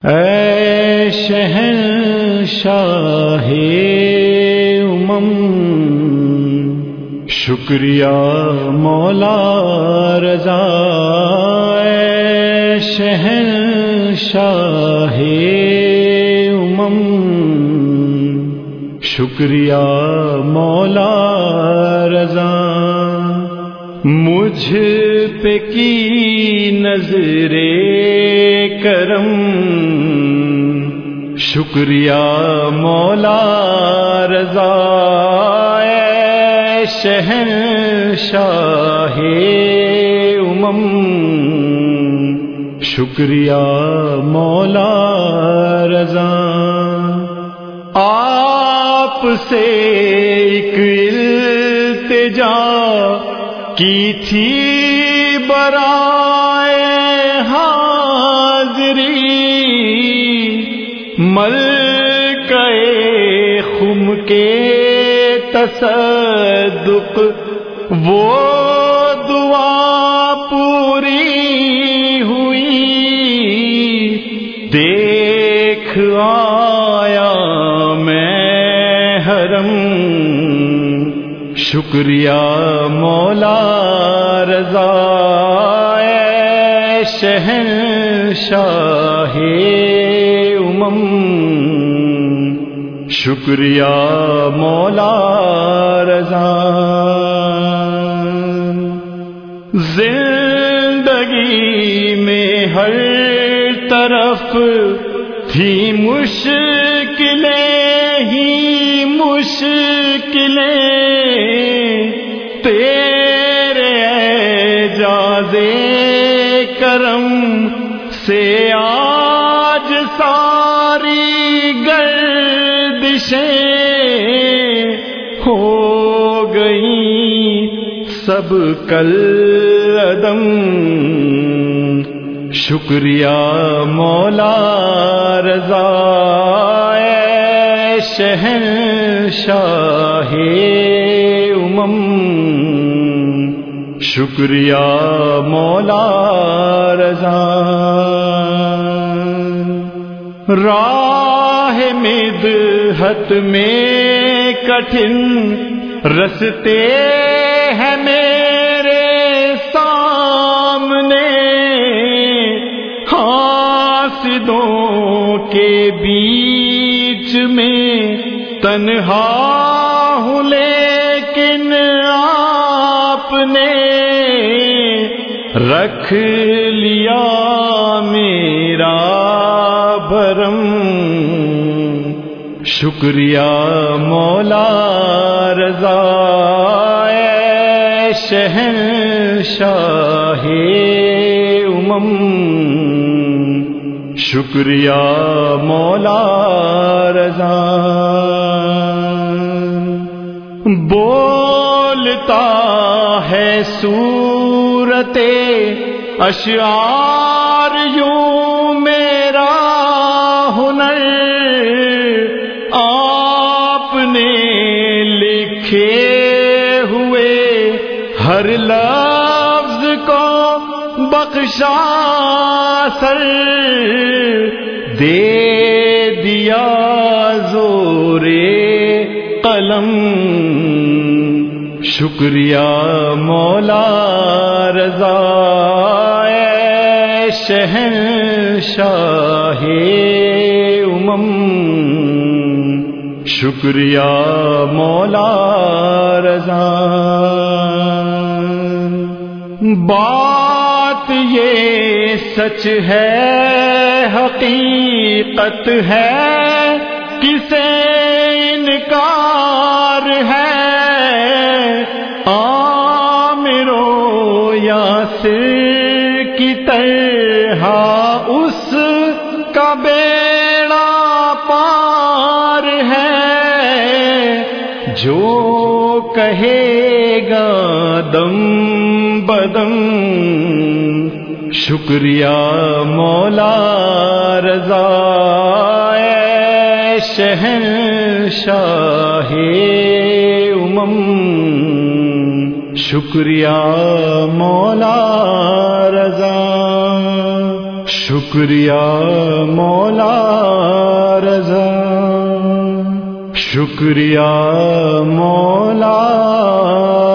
اے شہنشاہ امم، شکریہ مولا رضا۔ اے شہنشاہ امم، شکریہ مولا رضا۔ مجھ پہ کی نظر کرم، شکریہ مولا رضا۔ اے شہنشاہ امم، شکریہ مولا رضا۔ آپ سے ایک التجا کی تھی برائے حاضری، ملکہ خم کے تصدق وہ دعا پوری ہوئی، دیکھ آیا میں حرم، شکریہ مولا رضا۔ اے شہنشاہ امم، شکریہ مولا رضا۔ زندگی میں ہر طرف تھی مشکلیں ہی مشکلیں، تیرے اعجاز کرم سے آج ساری گردشیں ہو گئیں سب کالعدم، شکریہ مولا رضا۔ اے شہنشاہ امم، شکریہ مولا رضا۔ راہ مدحت میں کٹھن رستے ہیں میرے سامنے، حاسدوں کے بیچ میں تنہا ہوں، لیکن آپ نے رکھ لیا میرا بھرم، شکریہ مولا رضا۔ اے شہنشاہ امم، شکریہ مولا رضا۔ بولتا ہے صورت اشعار یوں میرا ہنر، آپ نے لکھے ہوئے ہر لفظ کو بخشا سر، دے دیا زور قلم، شکریہ مولا رضا۔ اے شہنشاہ امم، شکریہ مولا رضا۔ بات یہ سچ ہے حقیقت ہے، کسے انکار ہے، عامر و یاسر کی طرح اس کا بیڑا پار ہے، جو کہے گا دم بدم، شکریہ مولا رضا۔ اے شہنشاہ امم، شکریہ مولا رضا۔ شکریہ مولا رضا، شکریہ مولا